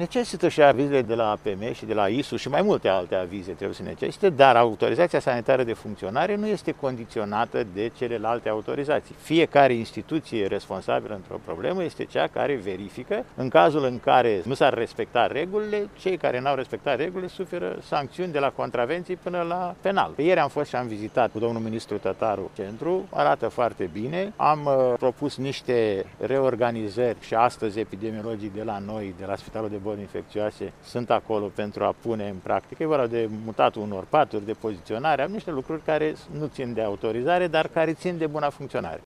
Necesită și avizele de la APM și de la ISU și mai multe alte avize trebuie să necesite, dar autorizația sanitară de funcționare nu este condiționată de celelalte autorizații. Fiecare instituție responsabilă într-o problemă este cea care verifică. În cazul în care nu s-ar respecta regulile, cei care n-au respectat regulile suferă sancțiuni de la contravenții până la penal. Ieri am fost și am vizitat cu domnul ministru Tătaru centru, arată foarte bine. Am propus niște reorganizări și astăzi epidemiologii de la noi, de la Spitalul de Boli Infecțioase, sunt acolo pentru a pune în practică. E vorba de mutatul unor paturi, de poziționare, am niște lucruri care nu țin de autorizare, dar care țin de buna funcționare.